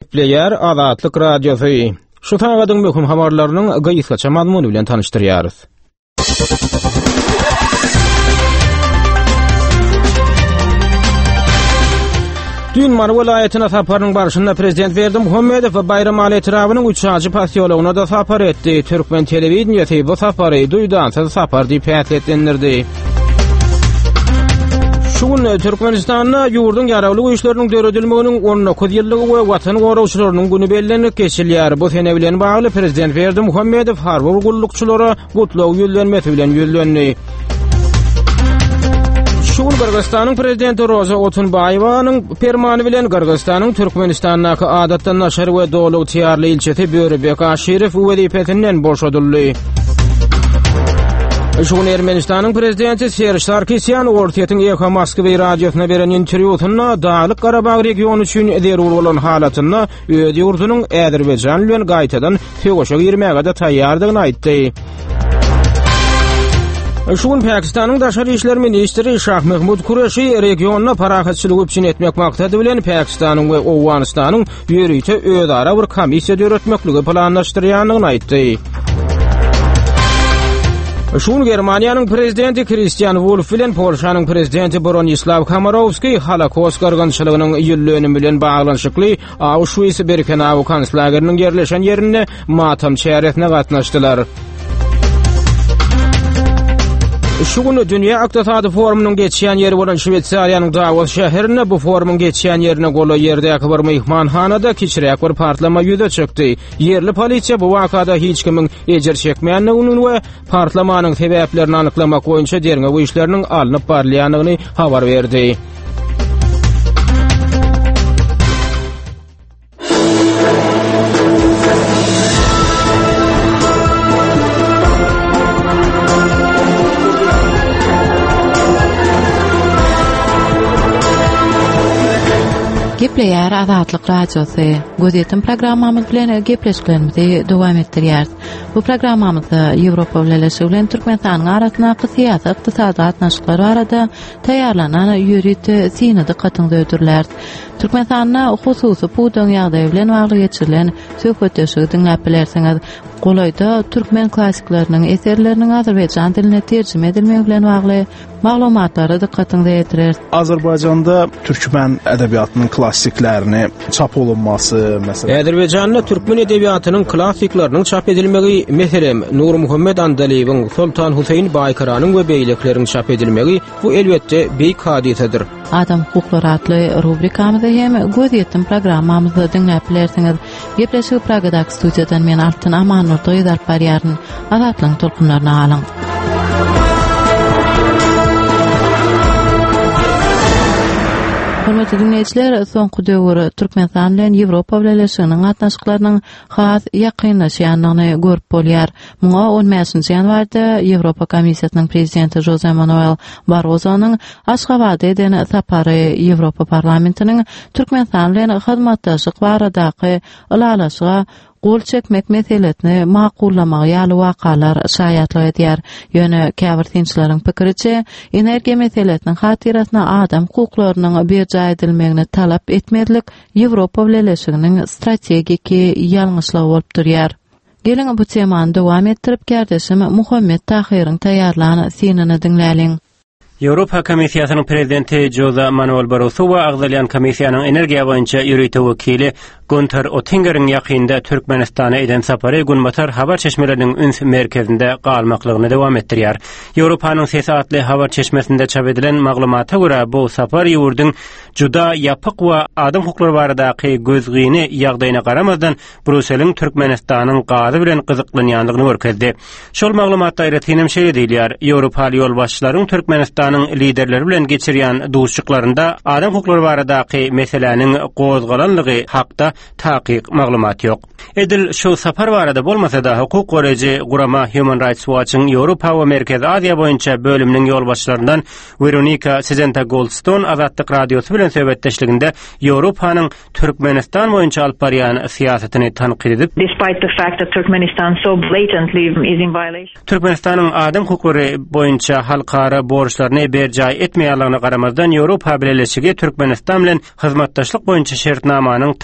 Gepleyer Azatlyk Radiosu. Şu taňadyň möhüm habarlarynyň gaýsgaça mazmuny bilen tanışdyrýarys. Dün Marwa vilayatyna saparyň barşynda prezident Berdimuhammedow we Bayram Ali Trawynyň 3-nji passiýolygyna da sapar etdi. Türkmen telewizionyasy bu sapary duýdansa sapar diýip häsiýetlendirdi. Şuň Türkmenistanda ýurdun ýaraglyk işleriniň döredilmeginiň 19 ýyllygy we watan goragçylarynyň güni bellenip geçilýär. Bu sene bilen bagly prezident Berdimuhammedow harby gullukçylara gutlaw ýollanmasy bilen ýollandy. Şuň Gürgistanyň prezidenti Roza Otunbaýewanyň permany bilen Gürgistanyň Türkmenistandaky adatdan naşar we dowlat tiýarly ilçesi Börebek Aşyrew wezipetinden boşadyldy. Şuň Ermenistanyň prezidenti Serj Sarkisyan ortaýatyň Eko Moskwa radiosyna beren interwýusynda Dağlyk Garabag regiony üçin zerur bolan halatyny öz ýurdunyň Äzerbeýjan bilen gaýtadan töweşe girmäge de taýýardygyny aýtdy. Şuň Pakistanyň daşary işler ministri Şah Mehmud Kureşi regionna parahatçylyk üçin etmek maksady bilen Pakistanyň we Owganistanyň ýörüýte özara bir komissiýa döretmekligi planlaşdyrýanlygyny aýtdy. Şuň Germaniýanyň prezidenti Christian Wolff bilen Polşanyň prezidenti Bronislaw Komorowski Holocaust gargynçylygynyň ýyllönümi bilen baglanyşykly Auschwitz-Birkenau konslagerynyň yerleşen ýerine matam çäretine gatnaşdylar. Şuň Dünýä Iqtisady Forumunyň geçýän ýeri bolan Şwetsariýanyň Davos şäherine bu forumyň geçýän ýerine gola ýerdäki bir mehmanhanada kiçirek bir partlama ýüze çykdy. Yerli polisiýa bu wakada hiç kimiň ejer çekmeýändigini we partlamanyň sebäplerini anyklamak boýunça derňe bu işleriniň alınıp barlýanyny habar berdi. Gepleýär Azatlyk Radiosy. Gözetim programmamyz bilen gepleşiklerimizi dowam etdirýär. Bu programmamyzda Ýewropa bilen Türkmenistanyň arasyna syýasat, ykdysady gatnaşyklar barada taýýarlanan ýürüýte syny dikkatyňy öýdürler. Türkmenistanyň hususy puýdan ýagdaý bilen bagly geçirilen söhbetleşigi dinläp bilersiňiz. Golayda türkmen klassiklarynyň eserleriniň Azerbaýjan diline terjime edilmegi bilen bagly maglumatlary dikkatyňy ýetirer. Azerbaýjanda türkmen edebiýatynyň klassiklerini çap olunması mesela. Azerbaýjanda türkmen edebiýatynyň klassiklarynyň çap edilmegi, meselem Nur Muhammed Andaliýewiň, Sultan Huseyn Baýkaranyň we beýlekleriň çap edilmegi bu elbetde beýik hadisedir. Adam hukuklary atly rubrikamyzda hem gözetim programmamyzda dinläp bilersiňiz. Gepleşik Pragadaky studiýadan men Altyn Aman Nurdoýdar barýaryn Azatlyň tolkunlaryna alyň. Hormatly dinleýijiler, soňky döwür Türkmenistan bilen Ýewropa birleşiginiň gatnaşyklarynyň has ýakynlaşýanlygyny görüp bolýar. Muňa 15-nji ýanwarda Ýewropa Komissiýasynyň prezidenti Jose Manuel Barrosonyň Aşgabatda eden sapary Ýewropa parlamentiniň Türkmenistan bilen hyzmatdaşlyk baradaky ulalaşyga gol çekmek meselesini maqullamagy ýaly wakalar şaýatlyk edýär. Ýöne käbir tinçleriň pikiriçe, energiýa meselesiniň hatirasyna adam hukuklarynyň berja edilmegini talap etmedlik Ýewropa birleşiginiň strategiki ýalňyşlygy bolup durýar. Gelin bu temany dowam etdirip gärdeşim Muhammed Tahiryň taýýarlanan syniny dinläliň. Ýewropa Komissiýasynyň prezidenti Jose Manuel Barroso we Agzalyan Komissiýanyň energiýa boýunça ýürüýte wekili Günther Oettinger'iň ýakynda Türkmenistana eden sapary Günbatar habar çeşmeleriniň üns merkezinde galmaklygyny dowam etdirýär. Ýewropanyň Sesi adly habar çeşmesinde çap edilen maglumata görä bu sapar ýurdun juda ýapyk we adam hukuklary baradaky gözgini ýagdaýyna garamazdan Brüsseliň Türkmenistanyň gazy bilen gyzyklanýanlygyny görkezdi. Şol maglumatda aýratynam şeýle diýilýär. Ýewropaly ýolbaşçylaryň Türkmenistanyň liderleri bilen geçirýän duşçuklarynda adam hukuklary baradaky meseleniň gozgalanlygy hakda taqiq maglumat ýok. Edil şu sapar barada bolmasa da hukuk goraji Gurama Human Rights Watch'ın Ýewropa we Merkez Aziýa boýunça bölüminiň ýolbaşçylaryndan Veronika Sizenta Goldstone Azatlyk Radiosu bilen söhbetdeşliginde Ýewropanyň Türkmenistan boýunça alyp barýan siýasatyny tanqid edip, despite the fact that Turkmenistan so blatantly is in violation. Türkmenistanyň adam hukuklary boýunça halkara borçlaryny berjaý etmeýänligine garamazdan Ýewropa birleşigi Türkmenistan bilen hyzmatdaşlyk boýunça şertnamanyň tasdiqlanyşyny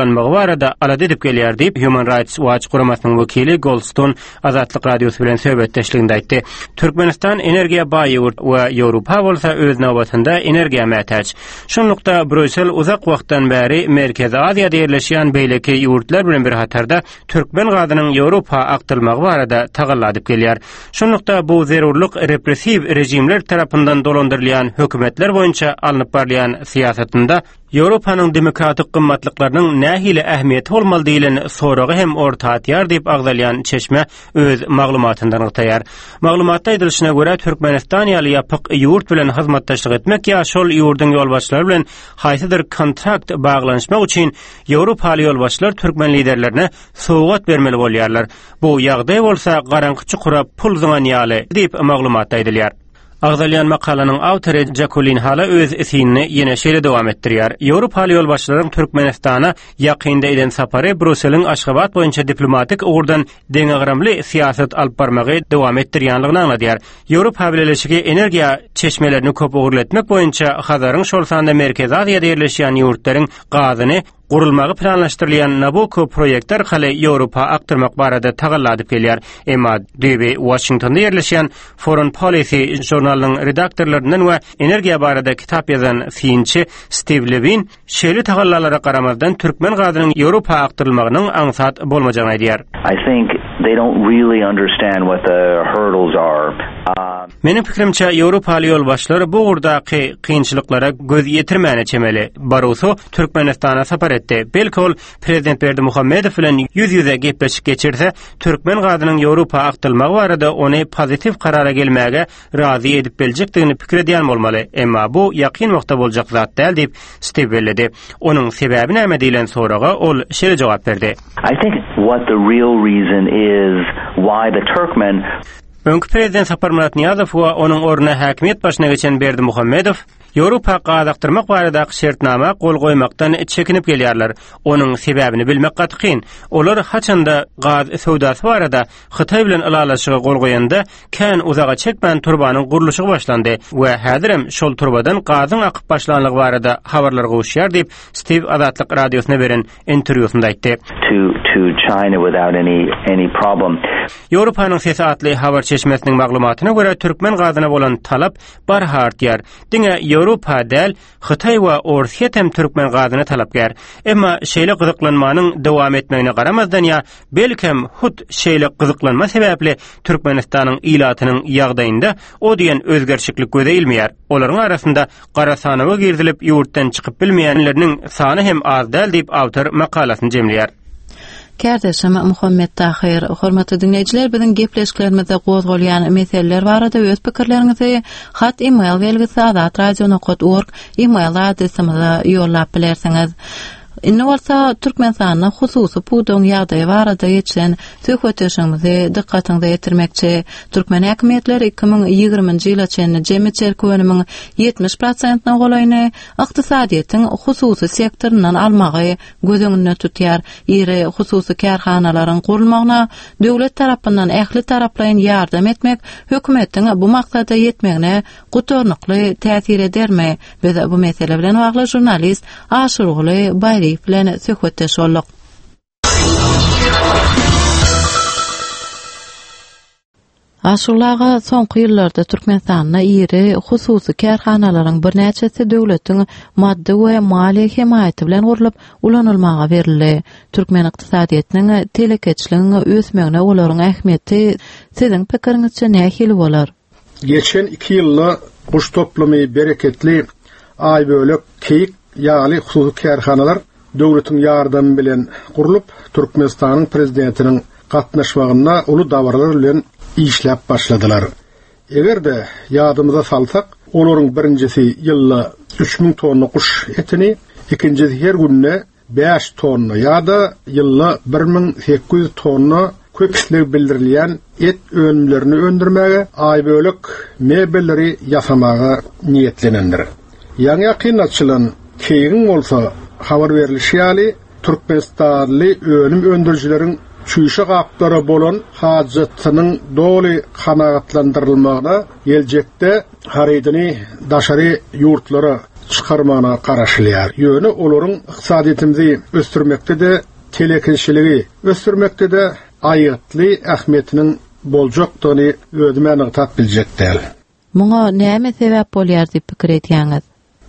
aglanmagy barada alad edip gelýär diýip Human Rights Watch guramasynyň wekili Goldstone Azatlyk radiosu bilen söhbetdeşliginde aýtdy. Türkmenistan energiýa baý we Ýewropa bolsa öz nowbatynda energiýa mätäç. Şonlukda Brüssel uzak wagtdan bäri Merkezi Aziýada ýerleşýän beýleki ýurtlar bilen bir hatarda türkmen gadynyň Ýewropa aktylmagy barada tagalladyp gelýär. Şonlukda bu zerurluk repressiv rejimler tarapyndan dolandyrylýan hökümetler boýunça alınıp barlayan siyasatında Ýewropanyň demokratik gymmatlyklarynyň nähili ähmiýeti bolmaly diýilen soragy hem ortaatýar diýip agdalýan Çeşme öz maglumatyndan ýaýar. Maglumatda aýdylyşyna görä Türkmenistan ýaly ýapyk ýurt bilen hyzmatdaşlyk etmek ýa şol ýurdun ýolbaşçylary bilen haýsydyr kontrakt baglanşmak üçin Ýewropaly ýolbaşçylar türkmen liderlerine sowgat bermeli bolýarlar. Bu ýagdaý bolsa garanky çukura pul zyňanýaly diýip maglumatda aýdylýar. Agdalyan makalanyň awtory Jacqueline Hala öz esini ýene şeýle dowam etdirýär. Ýewropaly ýolbaşçylaryň Türkmenistana ýakynda eden sapary Brüsseliň Aşgabat boýunça diplomatik ugurdan deňagramly siýasat alyp barmagy dowam etdirýänligini anladýar. Ýewropa Birleşigi energiýa çeşmelerini köp ugurlatmak boýunça Hazaryň şol sanda Merkezi Aziýada ýerleşýän ýurtlaryň gazyny gurulmagy planlaşdyrylýan Nabucco proýekti arkaly Ýewropa aktyrmak barada tagalladyp gelýär. Emma Dewey Washingtonda ýerleşýän Foreign Policy jurnalynyň redaktorlaryndan we energiýa barada kitap ýazan fiýinçi Steve Levin şeýle tagallalary garamazdan türkmen gadynyň Ýewropa aktyrylmagynyň aňsat bolmajagyny aýdýar. I think they don't really understand what the hurdles are. Menin pikirimçe Ýewropaly ýolbaşçylar bu urdaky kynçylyklara göz ýetirmäne çemeli. Barroso Türkmenistana sapar etdi. Belki ol Prezident Berdimuhammedow bilen ýüz-ýüze gepleşip geçirse, türkmen gadynyň Ýewropa aktylmagy barada ony pozitiv karara gelmäge razy edip biljekdigini pikir edýän bolmaly. Emma bu ýakyn wagtda boljak zat däl diýip Steve belledi. Onuň sebebi näme diýilen soraga ol şeýle jogap berdi. I think what the real reason is why the Turkmen Öňkü prezident Sapar Muratniýazow we onuň ornuna häkimiýet başyna geçen Berdimuhammedow Ýewropa gadaktyrmak barada şertnama gol goýmakdan çekinip gelýärler. Onuň sebäbini bilmek gatykyn. Olar haçanda gaz sowdasy barada Hytaý bilen alalaşyga gol goýanda kän uzaga çekmän turbanyň guruluşy başlandy we häzirem şol turbadan gazyň akyp başlanlygy barada habarlar gowşýar diýip Steve Azatlyk radiosyna beren interwýusynda aýtdy. To China without any problem. Ýewropanyň Sesi adly habar çeşmesiniň maglumatyna görä türkmen gazyna bolan talap barhartýar. Diňe Ýewropa däl, Hytaý we Orsiýa hem türkmen gazyna talapkär. Emma şeýle gyzyklanmanyň dowam etmegine garamazdan ýa belkem hut şeýle gyzyklanma sebäpli Türkmenistanyň ilatynyň ýagdaýynda o diýen özgerçiklik gözeýilmeýär. Olaryň arasynda garasanawa girdilip ýurtdan çykyp bilmeýänleriniň sany hem az däl diýip awtor makalasyny jemleýär. Kardeşim Muhammed Tahir, hormatly dinleýijiler, biziň gepleşiklerimizde gozgolýan meseleler barada öz pikirleriňizi hat email belgisi azatradio.org email adresimize ýollap bilersiňiz. Inne bolsa Türkmenistanyň hususy pudoň ýagdaýy barada ýetişen söhbetlerimizi dikkatiňize ýetirmekçi. Türkmen häkimetleri 2020-nji ýyla çenli jemgyýet çerkewiniň 70%-ny golaýyny ykdysadyýetin hususy sektorundan almagy göz öňünde tutýar. Ýeri hususy karhanalaryň gurulmagyna döwlet tarapyndan ähli taraplaryň ýardam etmek hökümetiň bu maksada ýetmegine gutornykly täsir edermi? Biz bu mesele bilen bagly jurnalist Aşurguly Bayry bilen söhbetdeş olduk. Aşurlaga soňky ýyllarda Türkmenistanda ýeri hususy karhanalaryň bir näçesi döwletiň maddi we mali himayaty bilen gurulyp ulanylmaga berildi. Türkmen ykdysadyýetynyň telekeçligine ösmegine olaryň ähmiýeti siziň pikiriňizçe nähili bolar? Geçen 2 ýylda guş toplamy bereketli ay bölek keyik ýaly hususy karhanalar döwletiň ýardamy bilen gurulyp Türkmenistanyň prezidentiniň gatnaşmagyna uly dawarlar bilen işläp başladylar. Egerde ýadymyza salsak, olaryň birincisi ýylda 3000 tonna guş etini, ikincisi her günne 5 tonna ýa-da ýylda 1800 tonna köpçülik bildirilýän et önümlerini öndürmäge, ay bölek mebelleri ýasamaga niýetlenendir. Ýa-ni ýakynatçylan keýin bolsa habar berilýär, Türkmenistanly önüm öndürjileriň çüýşe gapdara bolan hajatynyň doly kanagatlandyrylmagyna geljekde haraýdyny daşary ýurtlara çıkarmana karaşılýar. Ýöne olaryň ykdysadyýetimizi östürmekde de, telekinçiligi östürmekde de aýytly ähmiýetiniň boljokdyny özüme ňytat biljekdir. Muňa näme sebäp bolýar diýip pikir etýäňiz?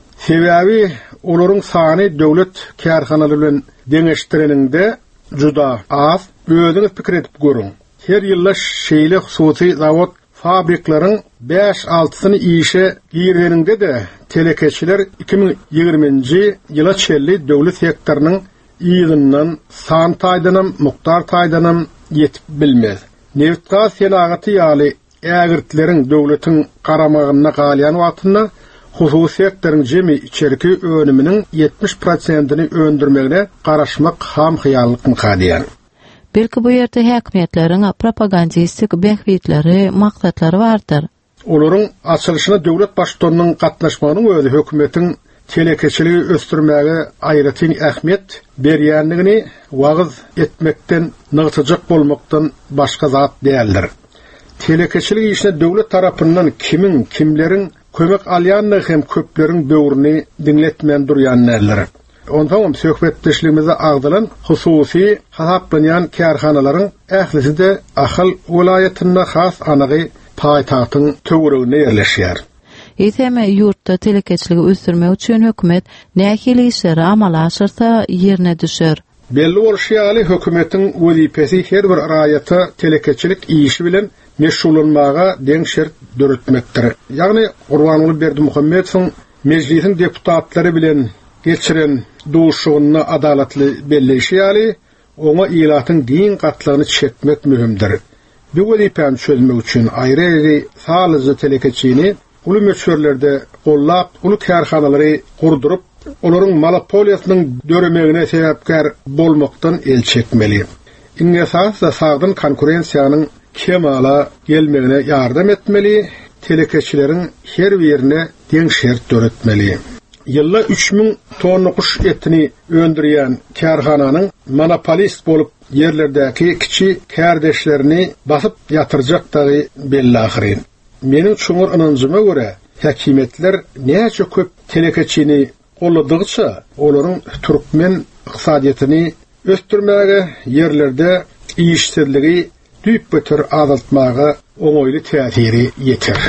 Sebebi olaryň sany döwlet kärhanalary bilen deňeşdireninde juda az. Özüňiz pikir edip görüň. Her ýylla şeýle hususy zawod fabriklaryň 5-6syny işe girýäninde de telekeçiler 2020-nji ýyla çelli döwlet sektorynyň ýygynyň san taýdanam, muktar taýdanam ýetip bilmez. Neft-gaz selagaty ýaly ägirtleriň döwletiň garamagyna galýan wagtynda hususy sektoryň jemi içerki önüminiň 70%-ni öndürmegine garaşmak ham hyýallyk mykadýar. Belki bu ýerde häkimetleriň propagandistik behwitleri, maksatlary bardyr. Olaryň açylyşyna döwlet başçylarynyň gatnaşmagynyň özü hökümetiň telekeçiligi östürmäge aýratyn ähmiýet berýänligini wagyz etmekden, nygtyjak bolmakdan başga zat däldir. Telekeçilik işine döwlet tarapyndan kimleriň kömek alýanlygy hem köpleriň böwrüni diňletmän durýan näler. Ondan söhbetdeşligimize agdylan hususy hasaplanýan kärhanalaryň ählisi de Ahal welaýatyna has anagy paýtagtyň töweregine ýerleşýär. Ýeteme ýurtda telekeçiligi östürmek üçin hökümet nähili işleri amala aşyrsa ýerine düşer. Belli bolşýaly hökümetiň wezipesi her bir raýata telekeçilik işi bilen meşgulanmaga deň şert döretmekdir. Ýagny Gurbanuly Berdimuhammedowyň mejlisiň deputatlary bilen geçiren duşugyny adalatly belleşýäli, oňa ýylatyň diň gatlygyny çekmek mühimdir. Bu wezipäni çözmek üçin aýry salyjy telekeçini uly meşgurlerde gollap, uly kärhanalary kurdurup, olaryň monopoliýasynyň döremegine sebäpkär bolmakdan el çekmeli. Iň esasy sagdyn konkurensiýanyň kemala gelmegine ýardam etmeli, telekeçileriň her birine deň şert döretmeli. Ýylla 3000 tonna kuş etini öndürýän kärhananyň monopolist bolup yerlerdäki kiçi kärdeşlerini basyp ýatyrjakdagy belli ahyryn. Meniň çuňur ynanjyma görä, häkimetler näçe köp telekeçini golladygyça olaryň türkmen ykdysadyýetini östürmäge, yerlerde işsizligi düýp beter azaltmaga oňoýly täsiri ýeter.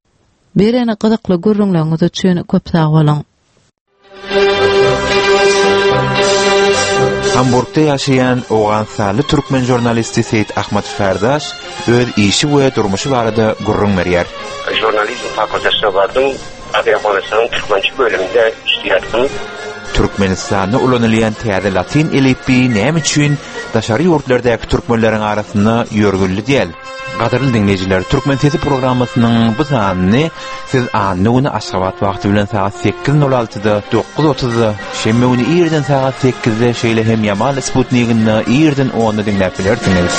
Bereni gyzykly görüňleriniz üçin köp sag bolun. Hamburgda ýaşaýan Oğansaly türkmen jurnalisti Seyit Ahmet Ferdaş öz işi we durmuşy barada gurrun berýär. Jurnalizm fakültesine bardym, Azerbaýjanyň türkmençi bölüminde işleýärdim. Türkmenistanda ulanylýan täze latin elipi näme üçin daşary ýurtlardaky türkmenleriň arasynda ýörgünli diýil. Gaderli dinleyijiler, Türkmen Sesi programasynyň bu sanyny siz annuny Aşgabat wagty bilen saat 8:06-da 9:30-da, şemme güni ýerden saat 8-de şeýle hem Yamal Sputnik'ini ýerden 10-da dinläp bilersiňiz.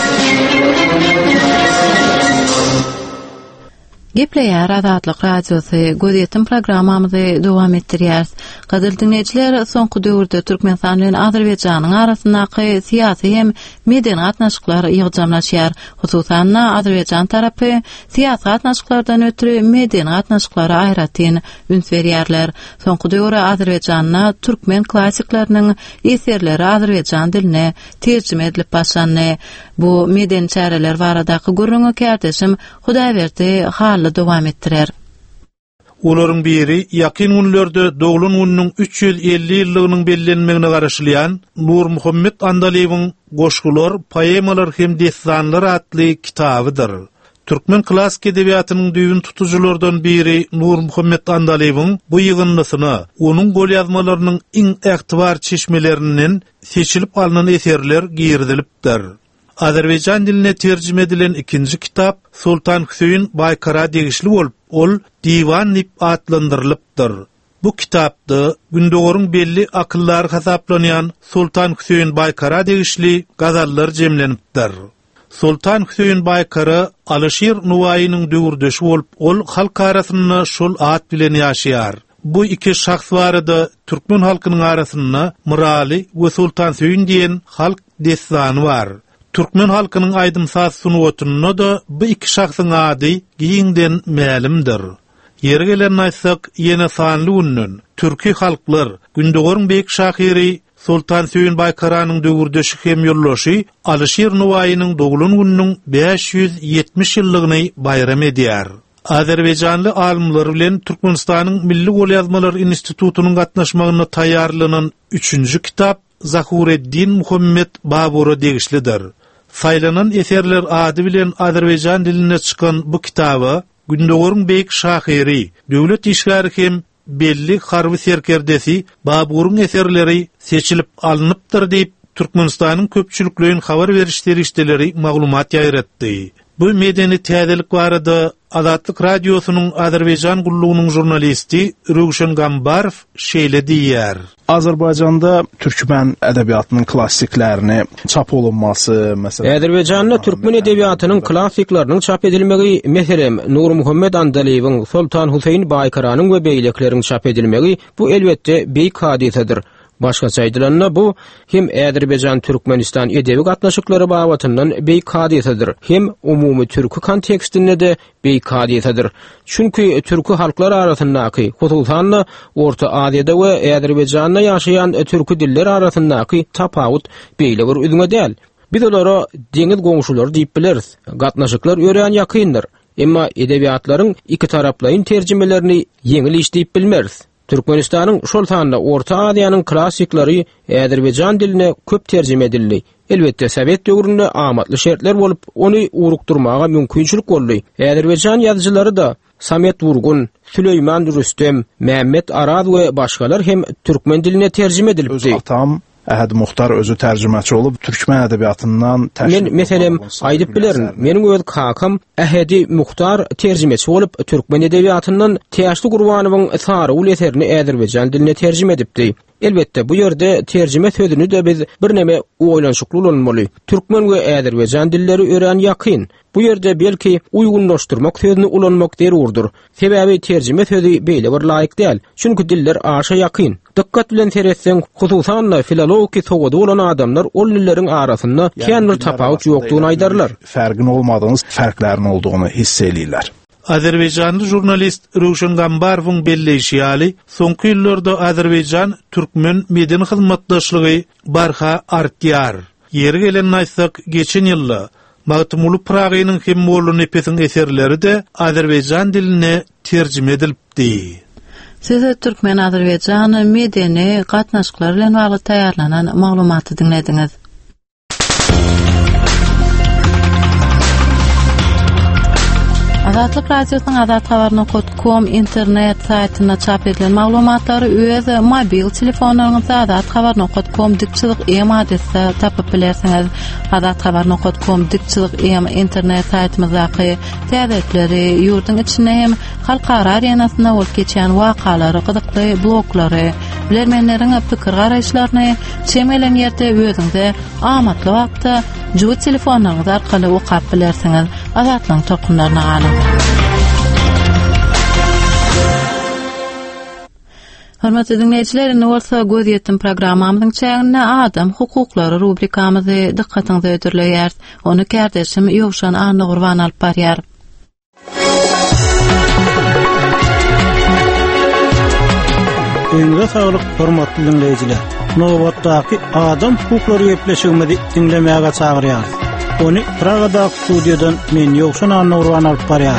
Gepleýär Azatlyk radiosy gözetim programmamyzy dowam etdirýär. Gaderli dinleyijiler, soňky döwürde Türkmenistan bilen Azerbaýjanyň arasyndaky syýasy hem media gatnaşyklar ýygjamlaşýar. Hususan Azerbaýjan tarapy syýasy gatnaşyklardan ötürü media gatnaşyklary aýratyn üns berýärler. Soňky döwürde Azerbaýjanyň türkmen klassiklarynyň eserleri Azerbaýjan diline terjime edilip başlandy. Bu media çäreler baradaky gurrungy kärdeşim Hudaýberdi dowam etdirer. Olaryň biri ýakyn günlerde doglan günüň 350 ýyllygynyň bellenmegine garaşylýan Nur Muhammed Andaliýewiň Goşgular, poemalar hem destanlar atly kitabydyr. Türkmen klassik edebiýatynyň düýün tutujulardan biri Nur Muhammed Andaliýewiň bu ýygynlysyna onuň gol ýazmalarynyň iň ägtibar çeşmelerinden seçilip alynan eserler girdilipdir. Azerbaýjan diline terjime edilen ikinji kitap Sultan Hüseyin Baykara degişli bolup, ol Diwan dip atlandyrylypdyr. Bu kitapda gündogaryň belli akyllar hasaplanýan Sultan Hüseyin Baykara degişli gazallar jemlenipdir. Sultan Hüseyin Baykara Alaşyr Nuwaýynyň döwürdeşi bolup, ol halk arasynda şol at bilen ýaşaýar. Bu iki şahs barada türkmen halkynyň arasynda Murali we Sultan Hüseyin diýen halk destany bar. Türkmen halkynyň aýdymsaz sunwatyna da bu iki şahsyň ady giňden mälimdir. Ýeri gelen aýtsak, ýene sanly günün Türki halklar Gündogorun Beyik Şahiri Sultan Süleyman Baykaranyň döwürdeşi hem ýollaşy Alişir Nuwaýynyň dogulun gününiň 570 ýyllygyny bayram edýär. Azerbaycanly alimler bilen Türkmenistanyň Milli Golýazmalar Institutunyň gatnaşmagyna taýýarlanan 3-nji kitap Zahureddin Muhammed Babura degişlidir. Saylanan eserler ady bilen Azerbaycan diline çykan bu kitaba Gündogorun Beyik Şahiri döwlet işgary hem belli harby serkerdesi Baburun eserleri seçilip alınıptır diýip Türkmenistanyň köpçüliklerin habar berişleri işleri maglumat ýaýratdy. Bu medeni täzelik barada Azatlyk radiosynyň Azerbaycan gullugynyň jurnalisti Ruşen Gambarov şeýle diýär. Azerbaycanda türkmen edebiýatynyň klassiklerini çap olunması mesela. Azerbaycanda türkmen edebiýatynyň klassiklerini çap edilmegi, meselem Nur Muhammed Andaliýewiň Sultan Hüseyin Baykaranyň we beýlekleriniň çap edilmegi bu elbetde beýik hadisedir. Başgaça aýdylanda bu hem Azerbaycan Türkmenistan edebi gatnaşyklary babatyndan beýik hadisedir. Hem umumy türkü kontekstinde de beýik hadisedir. Çünki türkü halklar arasyndaky, hususan Orta Aziýada we Azerbayjanda ýaşaýan türkü diller arasyndaky tapawut beýle bir üzüňe däl. Biz olara deňiz goňşular diýip bileriz. Gatnaşyklar öýren ýakyndyr. Emma edebiýatlaryň iki taraplayyn terjimelerini ýeňil iş diýip bilmeriz. Türkmenistanyň şol sanda Orta Aziýanyň klassiklary Azerbayjan diline köp terjime edildi. Elbetde Sowet döwründe amatly şertler bolup, ony urukdurmaga mümkinçilik boldy. Azerbayjan ýazgylary da Samet Vurgun, Süleyman Rüstem, Mehmet Araz we başgalar hem türkmen diline terjime edildi. Atam Ähäd Muhtar özü terjümäçi olup türkmen edebiýatyndan Men meselem aýdyp bilerim. Meniň öz kakam Ähädi Muhtar terjümäçi olup türkmen edebiýatyndan Täşli Gurbanowyň Sary eserini Azerbayjan diline terjime edipdi. Elbette bu ýerde terjime sözüni de biz bir neme oýlanşykly bolmaly. Türkmen we Azerbayjan dilleri öýren ýakyn. Bu ýerde belki uýgunlaşdyrmak sözüni ulanmak derurdur. Sebäbi terjime sözü beýle bir laýyk däl. Çünki diller aşa ýakyn. Dikkat bilen seretseň, hususan filologi sowada bolan adamlar ol dilleriň arasynda kän bir tapawut ýokdugyny aýdarlar. Fergin olmadygyny, ferklerin olduğunu hiss edýärler. Azerbaycanly jurnalist Ruşen Gambarowyň belleşi ýaly soňky ýyllarda Azerbayjan türkmen medeni hyzmatdaşlygy barha artýar. Ýeri gelen aýtsak, geçen ýylda Magtumuly Pragynyň hem Molla Nepesiň eserleri de Azerbayjan diline terjime edilipdi. Siz Türkmen Azerbaycan medeni gatnaşyklar bilen bagly taýýarlanan maglumaty dinlediňiz. Azatlyk radiosynyň azathabar.com internet saýtyna çap edilen maglumatlary öz mobil telefonlaryňyzda azathabar.com dikçilik em adresinde tapyp bilersiňiz. Azathabar.com dikçilik em internet saýtymyzdaky täzelikleri ýurduň içinde hem halkara arenasyna bolup geçen wakalary, gyzykly bloglary, bilermenleriň pikir garaýşlaryny çemelen ýerde özüňde amatly wagtda juwet telefonlaryňyz arkaly okap bilersiňiz. Azatlyň tokunlaryna galyň. Hormatly dinleyijiler, Norsa göz ýetdim programmamyzyň çägine adam hukuklary rubrikamyzy dikkatiňize ödürleýär. Onu kardeşim Ýowşan Anna Gurban alyp barýar. Öňüňize saglyk, hormatly dinleyijiler. Nowatdaky adam hukuklary ýepleşigimizi dinlemäge çagyrýar. Onu Pragada studiýadan men Ýowşan Anna Gurban alyp barýar.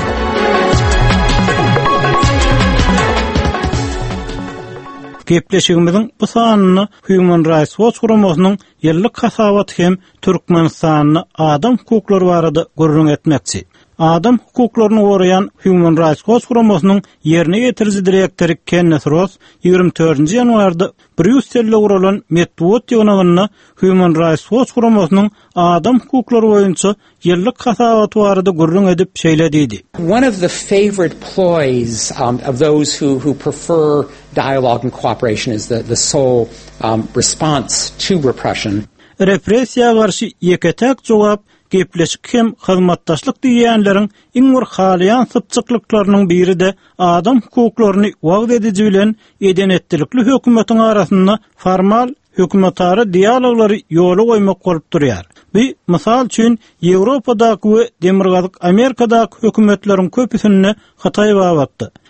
Gepleşigimiziň bu sanyny Human Rights Watch guramasynyň ýyllyk hasabaty hem Türkmenistanyny adam hukuklary barada gurrun etmekçi. Adam hukuklaryny gorayan Human Rights Watch guramasynyň ýerine getiriji direktori Kenneth Ross 24-nji ýanwarda Brüsselde guralan Medwot ýygnagyna Human Rights Watch guramasynyň adam hukuklary boýunça ýyllyk hasabaty barada gurrun edip şeýledidi. One of the favorite ploys of those who prefer dialogue and cooperation is the sole response to repression. Repressiýa garşy ýeketek jogap gepleşik hem hyzmatdaşlyk diýenleriň iň bir halayan sypçyklyklarynyň biri de adam hukuklaryny wagt edici bilen edenetlikli hökümetiň arasynda formal hökümetary dialoglary ýoly goýmak bolup durýar. Bu mysal üçin Ýewropadaky we Demirgazyk Amerikadaky hökümetleriň köpüsini Hatay babatdy.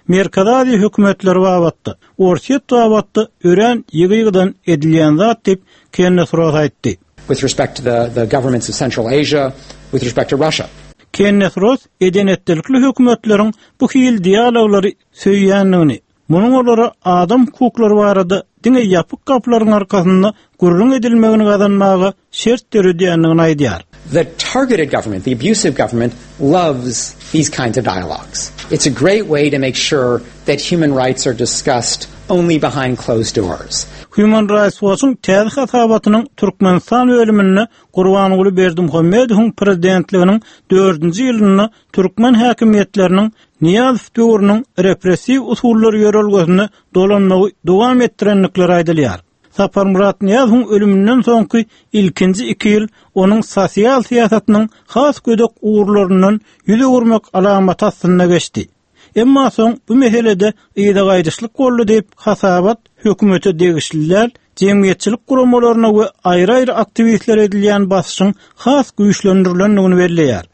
Merkezi hökümetler wabatdy. Orsiýet wabatdy ören ýygydan edilýän zat diýip Kenneth Roth aýtdy. With respect to the governments of Central Asia, with respect to Russia. Kenneth Roth edenetlikli hökümetleriň bu hil dialogları söýýänligini, munyň olara adam hukuklary barada diňe ýapyk gaplaryň arkasynda gurrun edilmegini gazanmagy şert derediýänligini aýdýar. The targeted government, the abusive government, loves these kinds of dialogues. It's a great way to make sure that human rights are discussed only behind closed doors. Human Rights Watch'un täze hasabatynyň Türkmenistan bölümine Gurbanuly Berdimuhammedowyň prezidentliginiň 4-nji ýylyny Türkmen häkimetleriniň Niýazow döwrüniň repressiw usullary ýörelgesini dolanmagy dowam etdirenlikleri aýdylýar. Sapar Murat Niýazowyň ölümünden soňky ilkinji 2 ýyl onuň sosial siýasatynyň has gödek uğurlarynyň ýüze vurmak alamaty aslynda geçdi. Emma soň bu meselede ýa-da gaýdyşlyk boldy diýip hasabat hökümete degişliler, jemgyýetçilik guramalaryna we aýry-aýry aktivistler edilýän basyşyň has güýçlendirilendigini belleýär.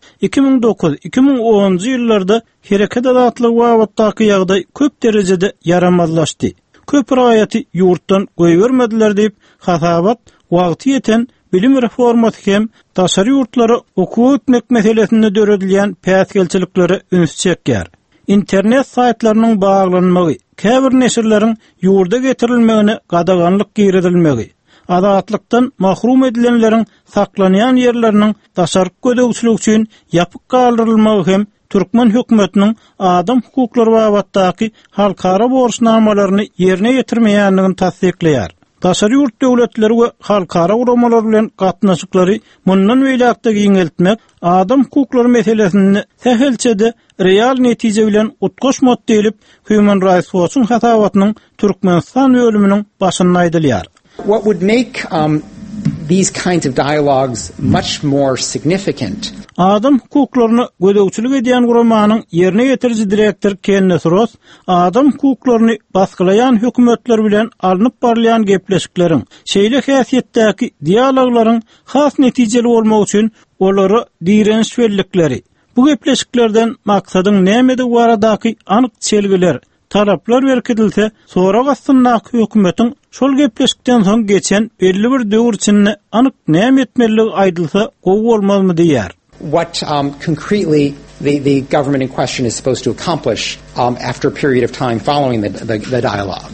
2009-2010 ýyllarda hereket adatlygy wagtdaky ýagdaý köp derejede yaramazlaşdy. Köp raýaty ýurtdan goýbermediler diýip hasabat wagty ýeten bilim reformasy hem daşary ýurtlary okuw etmek meselesinde döredilýän päsgelçilikleri üns çekýär. İnternet saytlarynyň baglanmagy, käbir neşirleriň ýurda getirilmegine gadaganlyk giridilmegi, adatlykdan mahrum edilenleriň saklanýan ýerleriniň daşaryk gödegçilik üçin ýapyk galdyrylmagy hem Türkmen hökümetiniň adam hukuklary babatdaky halkara borçnamalaryny ýerine ýetirmeýänligini tasdikleýär. Daşary ýurt döwletleri we halkara uramalar bilen gatnaşyklary mundan beýlekde giňeltmek adam hukuklary meselesini tähelçede real netije bilen utgaşmat diýilip Human Rights Watch'un hasabatynyň Türkmenistan bölüminiň başynda aýdylýar. What would make these kinds of dialogues much more significant? Adam hukuklaryny gödegçilik edýän guramanyň ýerine ýetiriji direktor Kenneth Roth, adam hukuklaryny baskylayan hökümetler bilen alınıp barlayan gepleşikleriň, şeýle häsiýetdäki dialoglaryň has netijeli bolmagy üçin olary direniş bellikleri. Bu gepleşiklerden maksadyň nämedi baradaky anyk çelgiler, talaplar berkidilse, sonra gastyndaky hökümetiň şol gepleşikden soň geçen belli bir döwür içinde anyk näme etmeligi aýdylsa, gowy bolmazmy diýär. What concretely the government in question is supposed to accomplish after a period of time following the dialogue.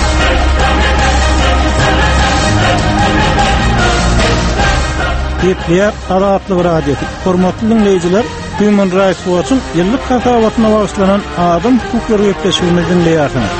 Ýetler Adatlyk radiosu. Hormatly dinleýijiler, Human Rights Watch'un ýyllyk hasabatyna bagyşlanan adam hukuklary gepleşigini dinleýärsiniz.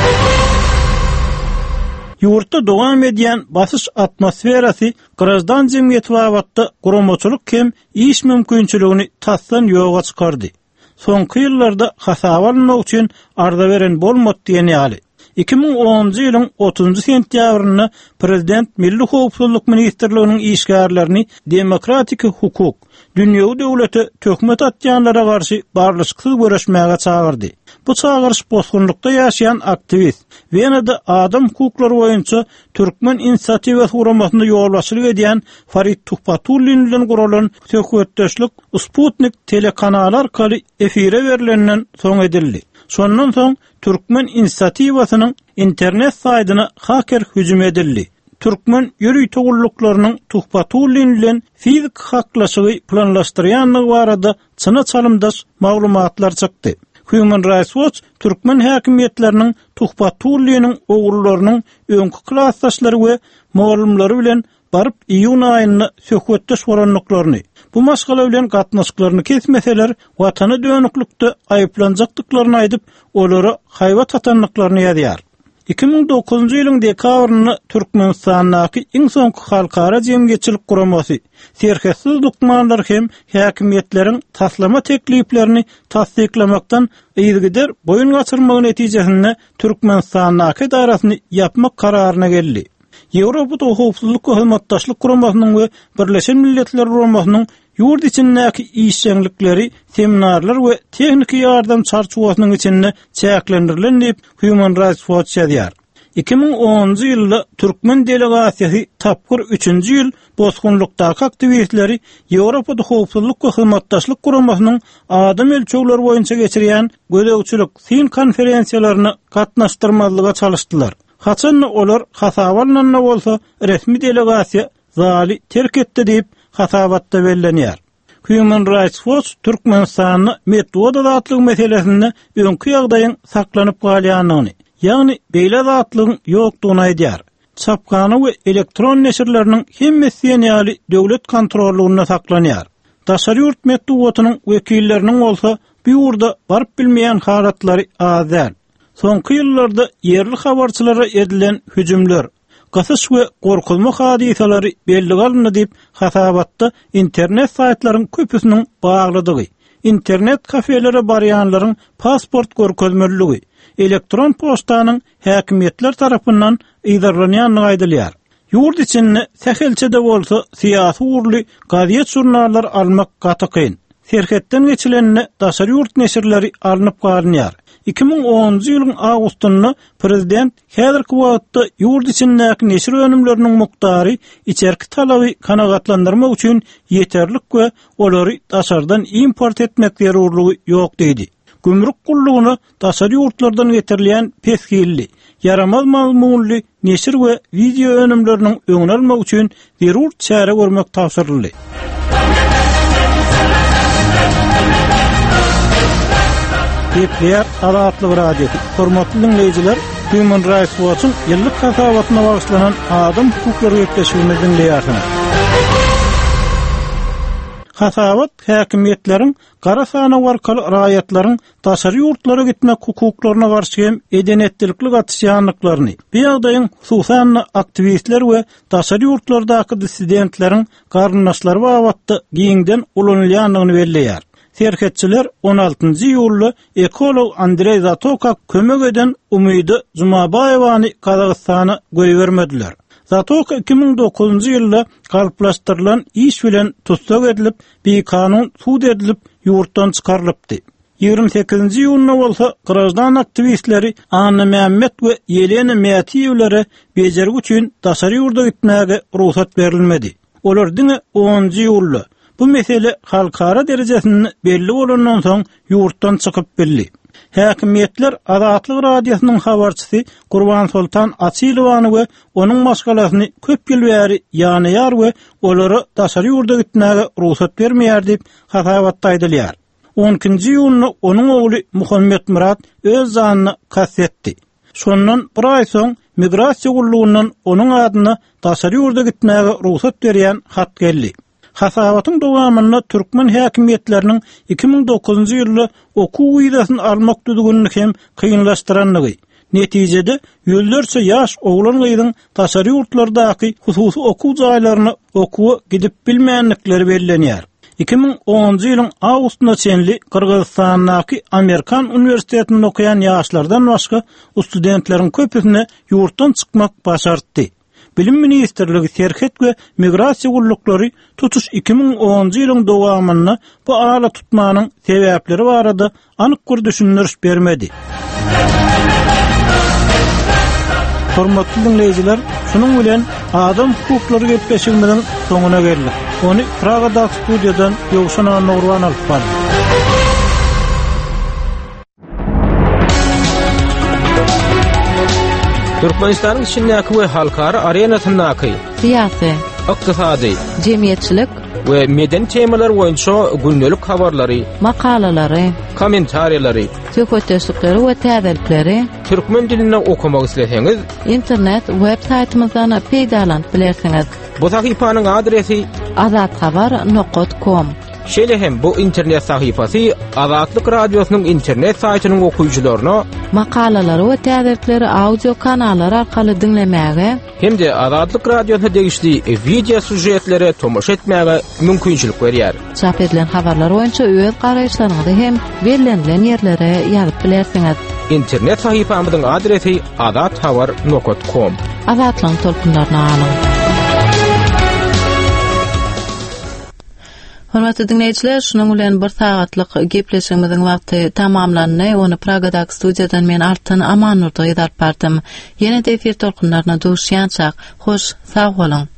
Ýurtda dowam edýän basyş atmosferasy grazdan jemgyýeti wagtda guramaçylyk hem iş mümkinçiligini tasdan ýoga çykardy. Soňky ýyllarda hasabalanyk üçin arda beren bolmady diýen ýaly. 2010-njy ýylyň 30 sentýabryny Prezident Milli Howpsuzlyk Ministrliginiň işgärlerini demokratik hukuk, dünýäwi döwleti töhmet atýanlara garşy barlyşyksy görüşmäge çagyrdy. Bu çagyrış bozgunlukda ýaşaýan aktivist, Venada adam hukuklary boýunça Türkmen inisiatiwasy guramasynda ýolbaşçylyk edýän Farid Tuhpatullyň bilen guralan söhbetdeşlik Sputnik telekanaly arkaly efire berilenden soň edildi. Şondan soň Türkmen inisiatiwasynyň internet saýtyna hacker hüjüm edildi. Türkmen ýürüý togullyklarynyň Tuhpatullyň bilen fizik haklaşygy planlaşdyrýanlygy barada çyna çalymdaş maglumatlar çykdy. Human Rights Watch Türkmen häkimetleriniň Tuhpatullyň ogurlarynyň öňkü klassdaşlary we mugallimlary bilen baryp iýun aýyny söhbetdeş bolanlyklaryny, bu masgala bilen gatnaşyklaryny kesmeseler watany dönüklükde aýyplanjakdyklaryny aýdyp, olary haýbat atanlyklaryny ýazýar. 2009-njy ýylyň dekabryny Türkmenistanyň iň soňky halkara jemgyýetçilik guramasy serhessiz dokmanlar hem häkimetleriň taslama tekliplerini tasdiklamakdan ýygyder boyun gaçyrmagy netijesinde Türkmenistanyň darasyny ýapmak kararyna geldi. Ýewropa howpsuzlyk we hizmetdaşlyk guramasynyň we Birleşen Milletler guramasynyň ýurt içindäki işçilikleri, seminarlar we tehnik ýardam çarçuwasynyň içinde çäklendirilen diýip Human Rights Watch ýazýar. 2010-njy ýylda Türkmen delegasiýasy tapgır 3-nji ýyl bozgunlukdaky aktivistleri Ýewropada howpsuzlyk we hyzmatdaşlyk guramasynyň adam ölçegleri boýunça geçirýän gödäwçilik sin konferensiýalaryna gatnaşdyrmazlyga çalışdylar. Haçan olar hasabalnanna bolsa resmi delegasiýa zaly terk etdi diýip hasabatda bellenýär. Human Rights Watch Türkmenistanyň metoda zatlyk meselesinde öňkü ýagdaýyň saklanyp galýanyny, ýagny beýle zatlygyň ýokdugyny aýdýar. Çapkany we elektron neşirleriniň hemmesi ýaly döwlet kontrollugyna saklanýar. Daşary ýurt metodatynyň wekilleriniň bolsa bu ýurda baryp bilmeýän halatlary azal. Soňky ýyllarda ýerli habarçylara edilen hüjümler, gasyş we gorkulma hadisalary belli galyndy diýip hasabatda internet saytlaryň köpüsiniň bagladygy, internet kafelere barýanlaryň pasport görkezmeligi, elektron postanyň häkimetler tarapyndan ýydarlanýanyny aýdylýar. Ýurt içinde sähelçede bolsa syýasy urly gaziet jurnallar almak gatykyn. Serhetden geçilenine daşary ýurt neşirleri alınıp galynýar. 2010-njy ýylyň awgustyny prezident häzirki wagtda ýurt içindäki neşir önümleriniň muktary içerki talaby kanagatlandyrmak üçin ýeterlik we olary daşardan import etmek zerurlygy ýok diýdi. Gümrük gullugyny daşary ýurtlardan getirilýän pesgilli, yaramaz mazmunly neşir we video önümleriniň öňüne almak üçin zerur çäre görmek tapşyryldy. Hepler Azatlyk radiosu. Hormatly dinleyijiler, Human Rights Watch'un ýyllyk hasabatyna bagyşlanan adam hukuklary ýetleşigini dinleýärsiniz. Hasabat häkimetleriň gara sana warkaly raýatlaryň daşary ýurtlara gitmek hukuklaryna garşy hem edenetlikli gatışýanlyklaryny, bu ýagdaýyň hususan aktivistler we daşary ýurtlardaky dissidentleriň garyndaşlary wagtda giňden ulanylýanyny belleýär. Serhetçiler 16-njy ýyly ekolog Andrey Zatoka kömek eden Umydy Jumabaýewany Kazakstana goýbermediler. Zatoka 2009-njy ýylda galplaşdyrylan iş bilen tutsak edilip, bekanun sud edilip ýurtdan çykarylypdy. 28-njy ýylyna bolsa grajdan aktivistleri Anna Mehmet we Yelena Metiýewlere bejergi üçin daşary ýurda gitmäge ruhsat berilmedi. Olar diňe 10-njy ýyly bu mesele halkara derejesinde belli bolandan soň ýurtdan çykyp belli. Häkimetler Azatlyk radiosynyň habarçysy Gurban Sultan Açylowany we onuň maskalasyny köp ýyl bäri ýanyýar we olary daşary ýurda gitmäge ruhsat bermeýär diýip hasabatda aýdylýar. 12-njy ýylyny onuň ogly Muhammed Murat öz zanyny kassetdi. Şondan bir ay soň migrasiýa gullugundan onuň adyna daşary ýurda gitmäge ruhsat berýän hat geldi. Hasabatyň dowamyna Türkmen häkimetleriniň 2009-njy ýylda okuw ýylasyny almak düzgünlüğünü hem kıyınlaştıranlığı. Neticede ýüllerçe ýaş oglan gyzyň daşary ýurtlardaky hususy okuw jaýlaryna okuwa gidip bilmeýänlikleri bellenýär. 2010-njy ýylyň awgustynda çenli Kyrgyzstandaky Amerikan universitetinde okuyan ýaşlardan başga studentleriň köpüsine ýurtdan çykmak başardy. Bilim Ministerligi Serhet we Migrasiýa gullukları tutuş 2010-njy ýylyň dowamyna bu ala tutmanyň sebäpleri barada anyk bir düşündiriş bermedi. Hormatly dinleyijiler, şunuň bilen adam hukuklary gepleşiginiň soňuna geldik. Ony Pragada studiýadan Ýowşan Nurwan alyp bardy. Türkmenistanyň içindäki we halkara arenasyndaky syýasy, ykdysady, jemgyýetçilik we meden temalar boýunça gündelik habarlary, makalalary, kommentariýalary, söhbetleşikleri we täzelikleri türkmen dilinde okumak isleseňiz, internet web saytymyzdan peýdalanyp bilersiňiz. Bu sahypanyň adresi azathabar.com. Şeýle hem bu internet sahypasy Azatlyk radiosynyň internet saytynyň okuyucularyna makalalary we täzelikleri audio kanallary arkaly dinlemäge hem-de Azatlyk radiosyna degişli video sujetlere tomoş etmäge mümkinçilik berýär. Çap edilen habarlar boýunça öz garaýşlaryňyzy hem bellenlen ýerlere ýazyp bilersiňiz. İnternet sahypamyzyň adresi azathabar.com. Azatlyň tolkunlaryna alyň. Hormatly dinleyijiler, şunuň bilen bir sagatlyk gepleşigimiziň wagty tamamlandy. Onu Pragadaky studiýadan men Artan Amanurda ýetirip bardym. Ýene-de efir tolkunlaryna duşýançak. Hoş, sag bolun.